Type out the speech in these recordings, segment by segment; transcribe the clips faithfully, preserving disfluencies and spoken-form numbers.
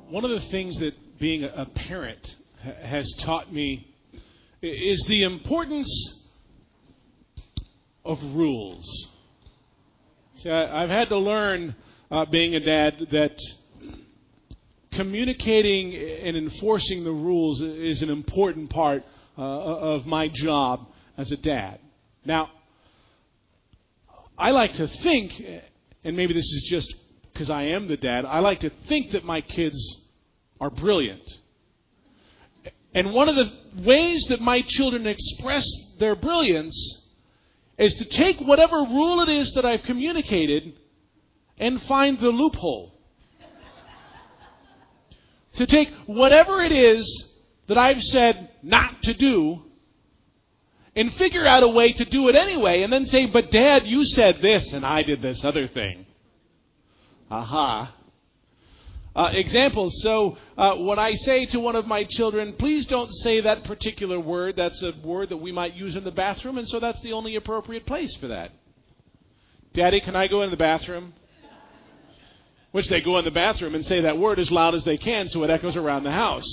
One of the things that being a parent ha- has taught me is the importance of rules. See, I, I've had to learn, uh, being a dad, that communicating and enforcing the rules is an important part uh, of my job as a dad. Now, I like to think, and maybe this is just because I am the dad, I like to think that my kids are brilliant. And one of the ways that my children express their brilliance is to take whatever rule it is that I've communicated and find the loophole. To take whatever it is that I've said not to do and figure out a way to do it anyway, and then say, but Dad, you said this and I did this other thing. Aha. Uh, examples. So uh, when I say to one of my children, please don't say that particular word, that's a word that we might use in the bathroom, and so that's the only appropriate place for that. Daddy, can I go in the bathroom? Which they go in the bathroom and say that word as loud as they can so it echoes around the house.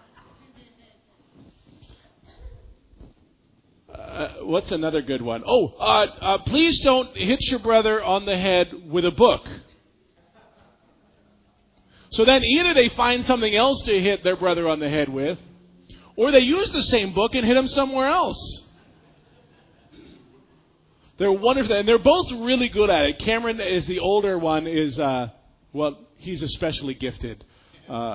Uh, what's another good one? Oh, uh, uh, please don't hit your brother on the head with a book. So then either they find something else to hit their brother on the head with, or they use the same book and hit him somewhere else. They're wonderful, and they're both really good at it. Cameron is the older one, is, uh, well, he's especially gifted uh,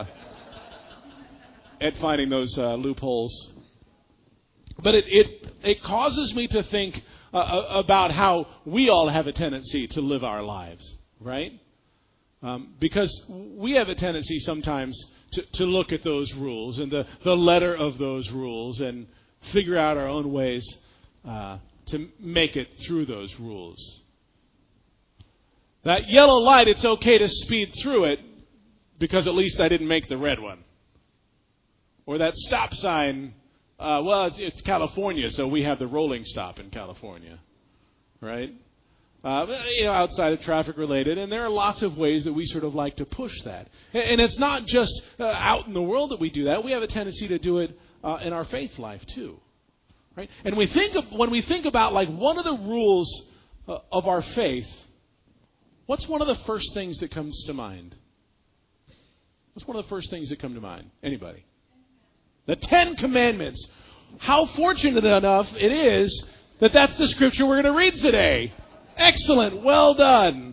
at finding those uh, loopholes. But it, it, it causes me to think uh, about how we all have a tendency to live our lives, right? Um, because we have a tendency sometimes to, to look at those rules and the, the letter of those rules and figure out our own ways uh, to make it through those rules. That yellow light, it's okay to speed through it because at least I didn't make the red one. Or that stop sign, uh, well, it's, it's California, so we have the rolling stop in California, right? Uh, you know, outside of traffic related, and there are lots of ways that we sort of like to push that. And, and it's not just uh, out in the world that we do that. We have a tendency to do it uh, in our faith life too, right? And we think of, when we think about like one of the rules uh, of our faith, what's one of the first things that comes to mind? What's one of the first things that come to mind? Anybody? The Ten Commandments. How fortunate enough it is that that's the scripture we're going to read today. Excellent. Well done.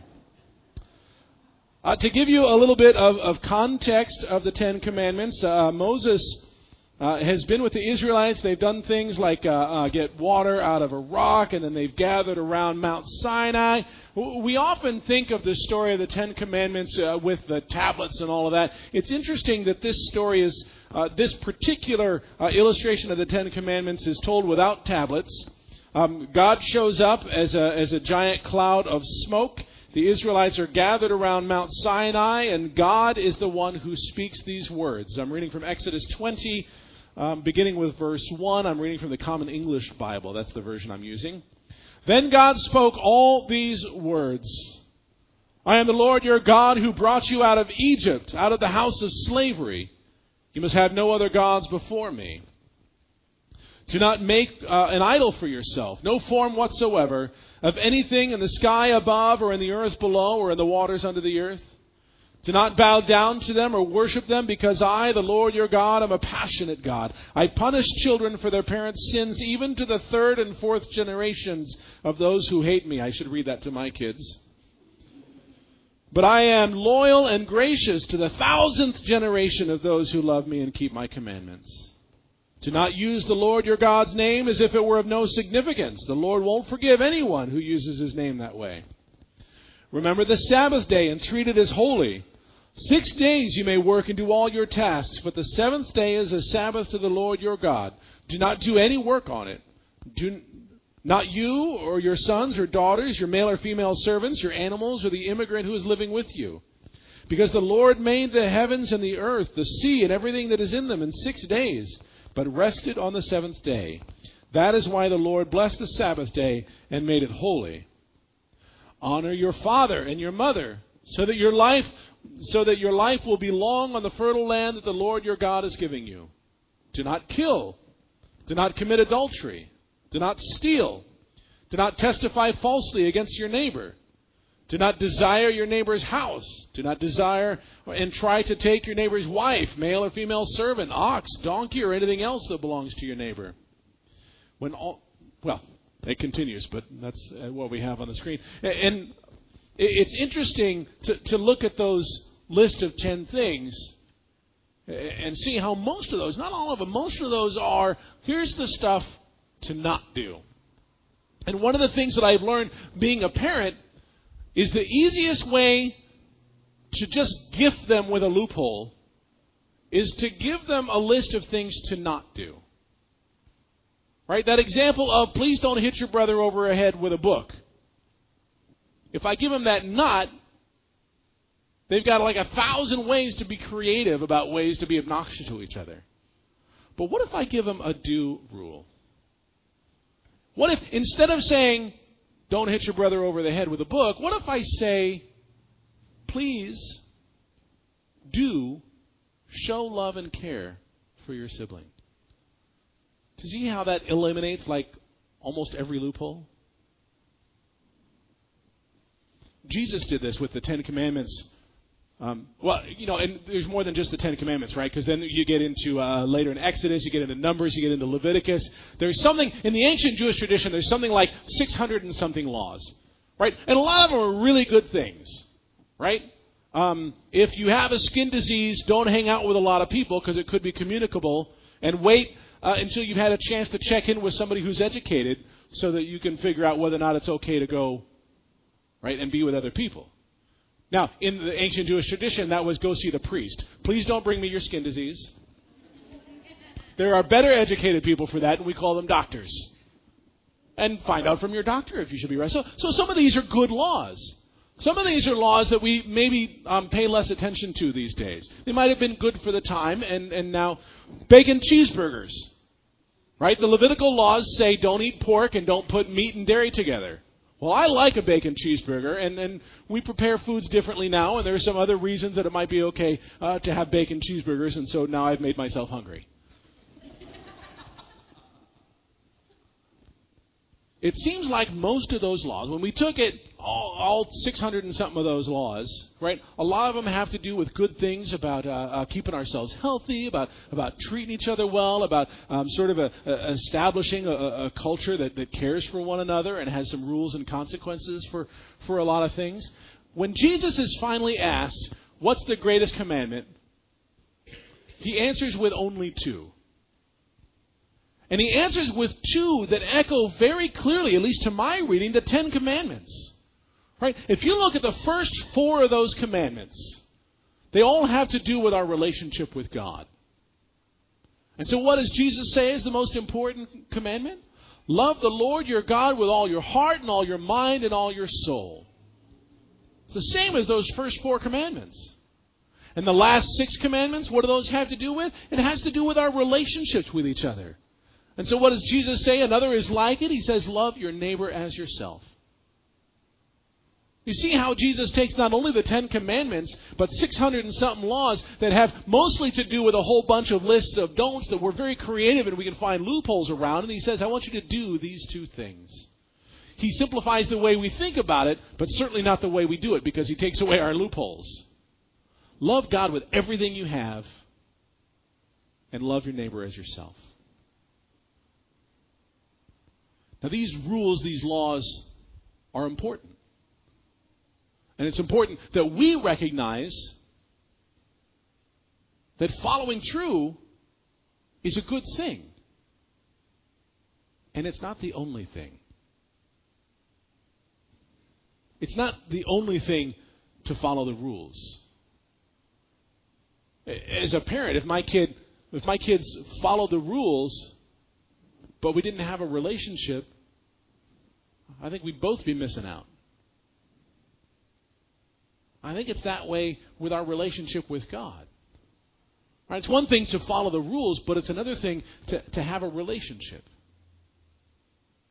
Uh, to give you a little bit of, of context of the Ten Commandments, uh, Moses uh, has been with the Israelites. They've done things like uh, uh, get water out of a rock, and then they've gathered around Mount Sinai. We often think of the story of the Ten Commandments uh, with the tablets and all of that. It's interesting that this story is, uh, this particular uh, illustration of the Ten Commandments is told without tablets. Um, God shows up as a as a giant cloud of smoke. The Israelites are gathered around Mount Sinai, and God is the one who speaks these words. I'm reading from Exodus twenty, um, beginning with verse one. I'm reading from the Common English Bible. That's the version I'm using. Then God spoke all these words. I am the Lord your God who brought you out of Egypt, out of the house of slavery. You must have no other gods before me. Do not make uh, an idol for yourself, no form whatsoever, of anything in the sky above or in the earth below or in the waters under the earth. Do not bow down to them or worship them, because I, the Lord your God, am a passionate God. I punish children for their parents' sins, even to the third and fourth generations of those who hate me. I should read that to my kids. But I am loyal and gracious to the thousandth generation of those who love me and keep my commandments. Do not use the Lord your God's name as if it were of no significance. The Lord won't forgive anyone who uses his name that way. Remember the Sabbath day and treat it as holy. Six days you may work and do all your tasks, but the seventh day is a Sabbath to the Lord your God. Do not do any work on it. Do not you or your sons or daughters, your male or female servants, your animals, or the immigrant who is living with you. Because the Lord made the heavens and the earth, the sea, and everything that is in them in six days, but rested on the seventh day. That is why the Lord blessed the Sabbath day and made it holy. Honor your father and your mother, so that your life so that your life will be long on the fertile land that the Lord your God is giving you. Do not kill. Do not commit adultery. Do not steal. Do not testify falsely against your neighbor. Do not desire your neighbor's house. Do not desire and try to take your neighbor's wife, male or female servant, ox, donkey, or anything else that belongs to your neighbor. When all, well, it continues, but that's what we have on the screen. And it's interesting to, to look at those list of ten things and see how most of those, not all of them, most of those are, here's the stuff to not do. And one of the things that I've learned being a parent is the easiest way to just gift them with a loophole is to give them a list of things to not do. Right? That example of please don't hit your brother over the head with a book. If I give them that not, they've got like a thousand ways to be creative about ways to be obnoxious to each other. But what if I give them a do rule? What if instead of saying, don't hit your brother over the head with a book, what if I say, please do show love and care for your sibling? Do you see how that eliminates like almost every loophole? Jesus did this with the Ten Commandments. Um, well, you know, and there's more than just the Ten Commandments, right? Because then you get into uh, later in Exodus, you get into Numbers, you get into Leviticus. There's something, in the ancient Jewish tradition, there's something like six hundred and something laws, right? And a lot of them are really good things, right? Um, if you have a skin disease, don't hang out with a lot of people because it could be communicable, and wait uh, until you've had a chance to check in with somebody who's educated so that you can figure out whether or not it's okay to go, right, and be with other people. Now, in the ancient Jewish tradition, that was go see the priest. Please don't bring me your skin disease. There are better educated people for that, and we call them doctors. And find out from your doctor if you should be right. So, so some of these are good laws. Some of these are laws that we maybe um, pay less attention to these days. They might have been good for the time, and, and now bacon cheeseburgers. Right? The Levitical laws say don't eat pork and don't put meat and dairy together. Well, I like a bacon cheeseburger, and, and we prepare foods differently now, and there are some other reasons that it might be okay uh, to have bacon cheeseburgers, and so now I've made myself hungry. It seems like most of those laws, when we took it, all, all six hundred and something of those laws, right, a lot of them have to do with good things about uh, uh, keeping ourselves healthy, about about treating each other well, about um, sort of a, a establishing a, a culture that, that cares for one another and has some rules and consequences for, for a lot of things. When Jesus is finally asked, what's the greatest commandment? He answers with only two. And he answers with two that echo very clearly, at least to my reading, the Ten Commandments. Right? If you look at the first four of those commandments, they all have to do with our relationship with God. And so what does Jesus say is the most important commandment? Love the Lord your God with all your heart and all your mind and all your soul. It's the same as those first four commandments. And the last six commandments, what do those have to do with? It has to do with our relationships with each other. And so what does Jesus say? Another is like it. He says, love your neighbor as yourself. You see how Jesus takes not only the Ten Commandments, but six hundred and something laws that have mostly to do with a whole bunch of lists of don'ts that we're very creative and we can find loopholes around. And he says, I want you to do these two things. He simplifies the way we think about it, but certainly not the way we do it, because he takes away our loopholes. Love God with everything you have, and love your neighbor as yourself. Now, these rules, these laws are important. And it's important that we recognize that following through is a good thing. And it's not the only thing. It's not the only thing to follow the rules. As a parent, if my kid, if my kids followed the rules, but we didn't have a relationship, I think we'd both be missing out. I think it's that way with our relationship with God. Right? It's one thing to follow the rules, but it's another thing to, to have a relationship.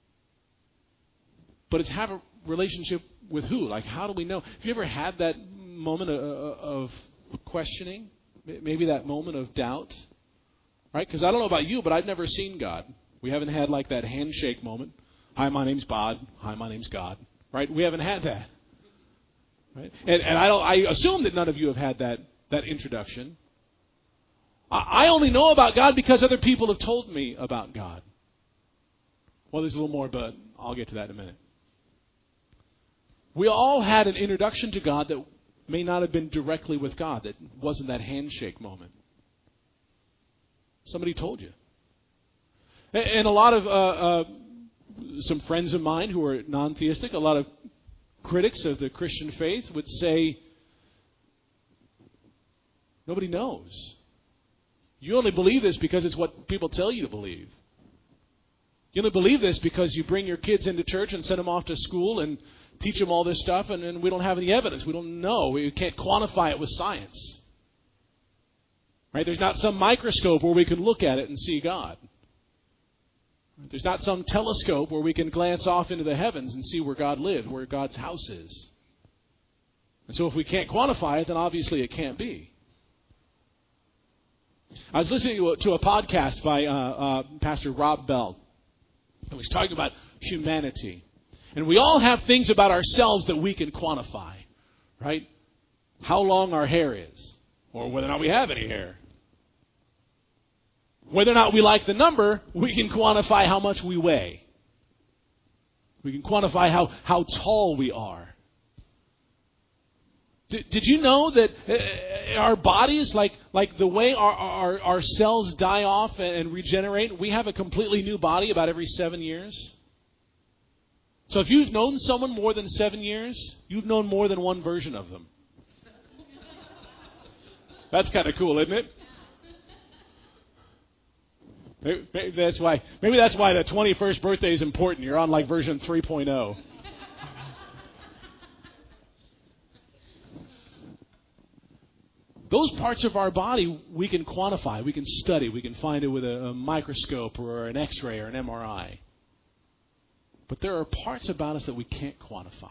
But it's have a relationship with who? Like, how do we know? Have you ever had that moment of, of questioning, maybe that moment of doubt, right? Because I don't know about you, but I've never seen God. We haven't had like that handshake moment. Hi, my name's Bod. Hi, my name's God. Right? We haven't had that. Right? And, and I don't. I assume that none of you have had that that introduction. I, I only know about God because other people have told me about God. Well, there's a little more, but I'll get to that in a minute. We all had an introduction to God that may not have been directly with God, that wasn't that handshake moment. Somebody told you. And, and a lot of, uh, uh, some friends of mine who are non-theistic, a lot of critics of the Christian faith would say, nobody knows. You only believe this because it's what people tell you to believe. You only believe this because you bring your kids into church and send them off to school and teach them all this stuff, and, and we don't have any evidence. We don't know. We can't quantify it with science. Right? There's not some microscope where we can look at it and see God. There's not some telescope where we can glance off into the heavens and see where God lives, where God's house is. And so if we can't quantify it, then obviously it can't be. I was listening to a, to a podcast by uh, uh, Pastor Rob Bell. And he's talking about humanity. And we all have things about ourselves that we can quantify, right? How long our hair is, or whether or not we have any hair. Whether or not we like the number, we can quantify how much we weigh. We can quantify how, how tall we are. Did, did you know that uh, our bodies, like, like the way our, our, our cells die off and regenerate, we have a completely new body about every seven years? So if you've known someone more than seven years, you've known more than one version of them. That's kind of cool, isn't it? Maybe, maybe that's why. Maybe that's why the twenty-first birthday is important. You're on like version three point oh. Those parts of our body we can quantify, we can study, we can find it with a, a microscope or an X-ray or an M R I. But there are parts about us that we can't quantify.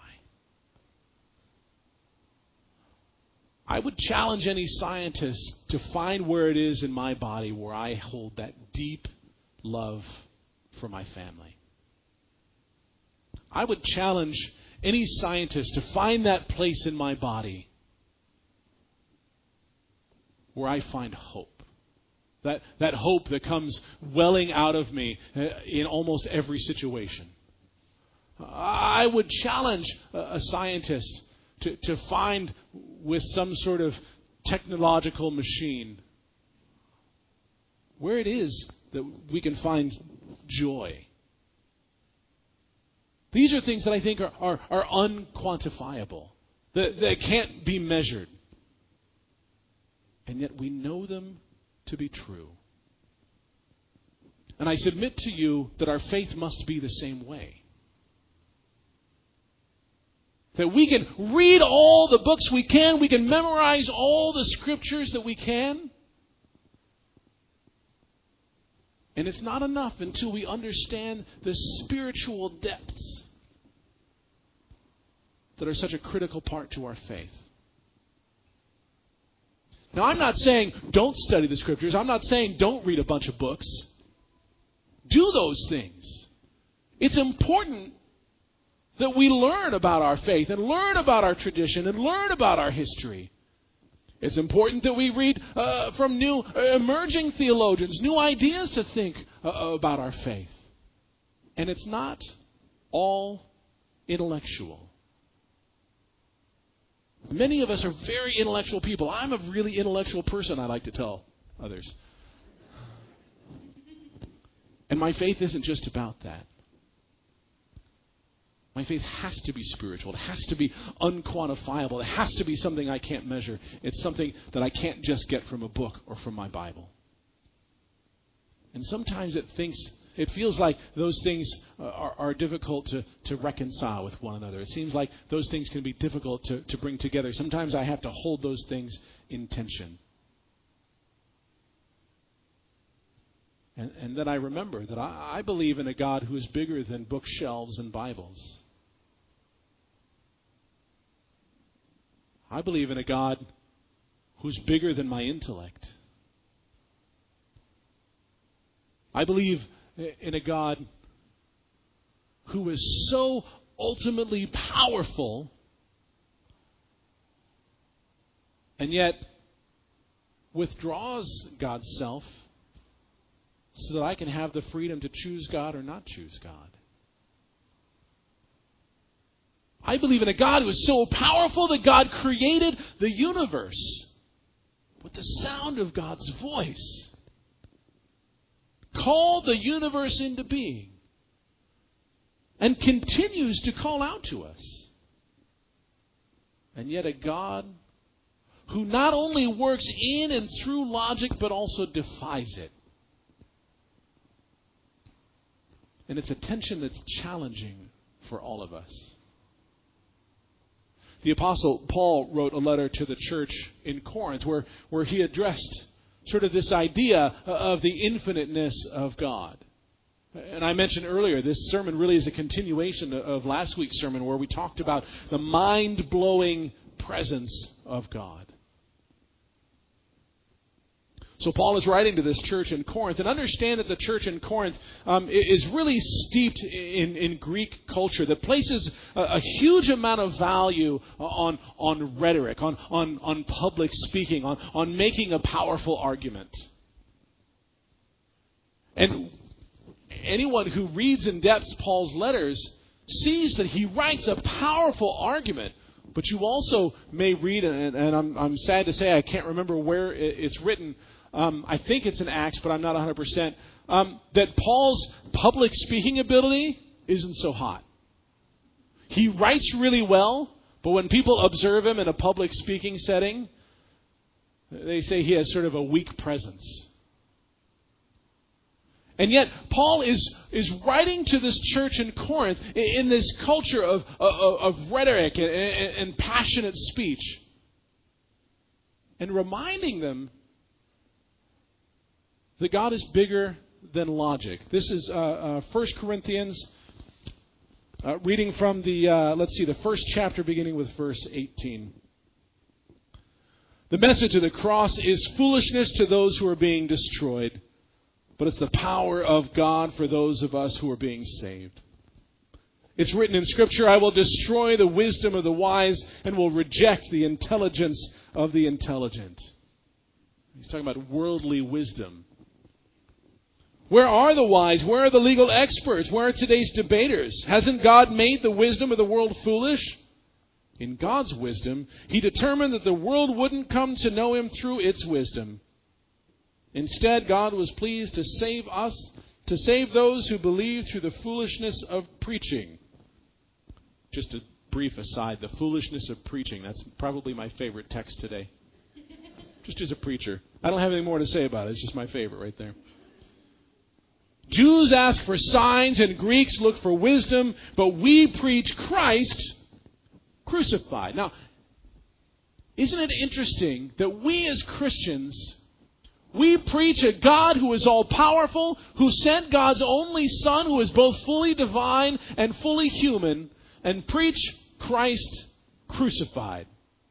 I would challenge any scientist to find where it is in my body where I hold that deep love for my family. I would challenge any scientist to find that place in my body where I find hope. That, that hope that comes welling out of me in almost every situation. I would challenge a scientist to, to find with some sort of technological machine where it is that we can find joy. These are things that I think are, are, are unquantifiable, that, that can't be measured. And yet we know them to be true. And I submit to you that our faith must be the same way. That we can read all the books we can. We can memorize all the scriptures that we can. And it's not enough until we understand the spiritual depths that are such a critical part to our faith. Now, I'm not saying don't study the scriptures. I'm not saying don't read a bunch of books. Do those things. It's important that we learn about our faith and learn about our tradition and learn about our history. It's important that we read uh, from new uh, emerging theologians, new ideas to think uh, about our faith. And it's not all intellectual. Many of us are very intellectual people. I'm a really intellectual person, I like to tell others. And my faith isn't just about that. My faith has to be spiritual. It has to be unquantifiable. It has to be something I can't measure. It's something that I can't just get from a book or from my Bible. And sometimes it thinks, it feels like those things are, are difficult to, to reconcile with one another. It seems like those things can be difficult to, to bring together. Sometimes I have to hold those things in tension. And, and then I remember that I, I believe in a God who is bigger than bookshelves and Bibles. I believe in a God who's bigger than my intellect. I believe in a God who is so ultimately powerful and yet withdraws God's self so that I can have the freedom to choose God or not choose God. I believe in a God who is so powerful that God created the universe with the sound of God's voice. Called the universe into being. And continues to call out to us. And yet a God who not only works in and through logic, but also defies it. And it's a tension that's challenging for all of us. The Apostle Paul wrote a letter to the church in Corinth where, where he addressed sort of this idea of the infiniteness of God. And I mentioned earlier, this sermon really is a continuation of last week's sermon where we talked about the mind-blowing presence of God. So Paul is writing to this church in Corinth, and understand that the church in Corinth um, is really steeped in, in Greek culture that places a, a huge amount of value on, on rhetoric, on, on, on public speaking, on, on making a powerful argument. And anyone who reads in depth Paul's letters sees that he writes a powerful argument. But you also may read, and, and I'm, I'm sad to say I can't remember where it's written. Um, I think it's in Acts, but I'm not one hundred percent. Um, that Paul's public speaking ability isn't so hot. He writes really well, but when people observe him in a public speaking setting, they say he has sort of a weak presence. And yet, Paul is, is writing to this church in Corinth in this culture of, of, of rhetoric and, and, and passionate speech, and reminding them that God is bigger than logic. This is uh, uh, First Corinthians, uh, reading from the, uh, let's see, the first chapter beginning with verse eighteen. The message of the cross is foolishness to those who are being destroyed, but it's the power of God for those of us who are being saved. It's written in Scripture, I will destroy the wisdom of the wise and will reject the intelligence of the intelligent. He's talking about worldly wisdom. Where are the wise? Where are the legal experts? Where are today's debaters? Hasn't God made the wisdom of the world foolish? In God's wisdom, He determined that the world wouldn't come to know Him through its wisdom. Instead, God was pleased to save us, to save those who believe through the foolishness of preaching. Just a brief aside, the foolishness of preaching. That's probably my favorite text today. Just as a preacher. I don't have anything more to say about it. It's just my favorite right there. Jews ask for signs and Greeks look for wisdom, but we preach Christ crucified. Now, isn't it interesting that we as Christians, we preach a God who is all-powerful, who sent God's only Son, who is both fully divine and fully human, and preach Christ crucified.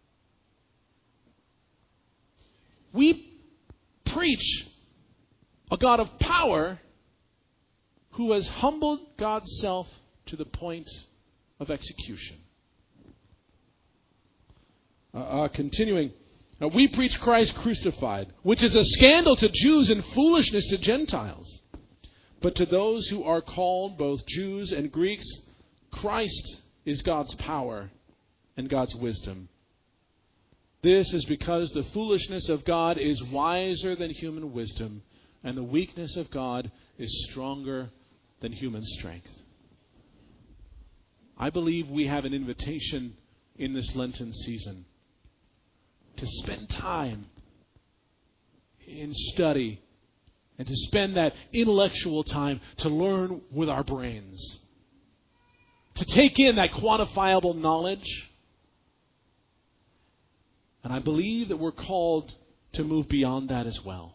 We preach a God of power who has humbled God's self to the point of execution. Uh, uh, continuing, uh, we preach Christ crucified, which is a scandal to Jews and foolishness to Gentiles. But to those who are called, both Jews and Greeks, Christ is God's power and God's wisdom. This is because the foolishness of God is wiser than human wisdom, and the weakness of God is stronger than human strength. I believe we have an invitation in this Lenten season to spend time in study and to spend that intellectual time to learn with our brains, to take in that quantifiable knowledge. And I believe that we're called to move beyond that as well.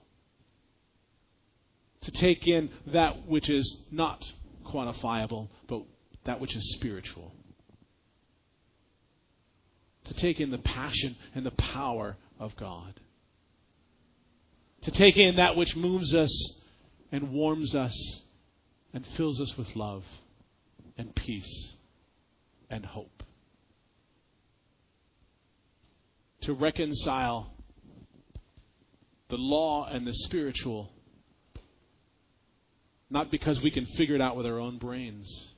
To take in that which is not quantifiable, but that which is spiritual. to take in the passion and the power of God. To take in that which moves us and warms us and fills us with love and peace and hope. To reconcile the law and the spiritual, not because we can figure it out with our own brains,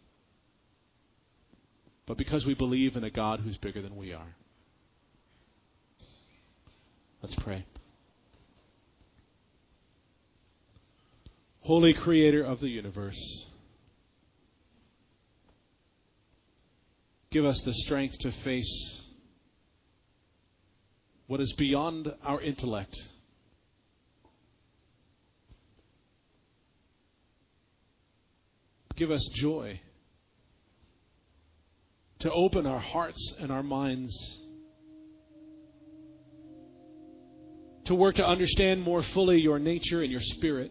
but because we believe in a God who's bigger than we are. Let's pray. Holy Creator of the universe, give us the strength to face what is beyond our intellect. Give us joy to open our hearts and our minds, to work to understand more fully your nature and your spirit.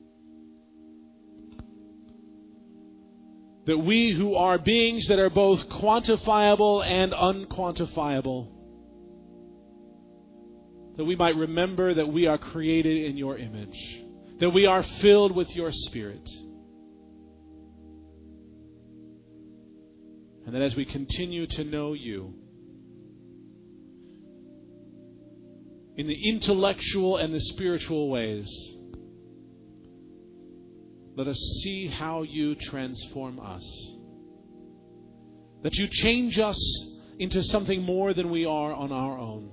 That we who are beings that are both quantifiable and unquantifiable, that we might remember that we are created in your image, that we are filled with your Spirit, and that as we continue to know you in the intellectual and the spiritual ways, let us see how you transform us. That you change us into something more than we are on our own.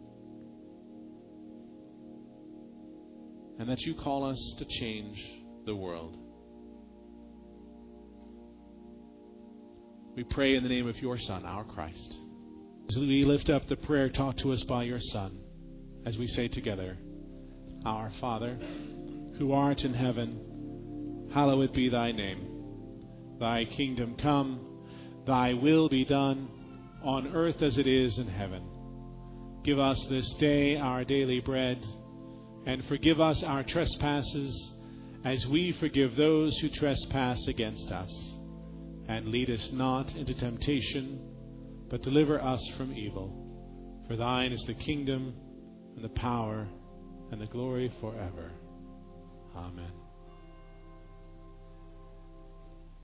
And that you call us to change the world. We pray in the name of your Son, our Christ. As we lift up the prayer taught to us by your Son, as we say together, Our Father, who art in heaven, hallowed be thy name. Thy kingdom come, thy will be done, on earth as it is in heaven. Give us this day our daily bread, and forgive us our trespasses, as we forgive those who trespass against us. And lead us not into temptation, but deliver us from evil. For thine is the kingdom, and the power, and the glory forever. Amen.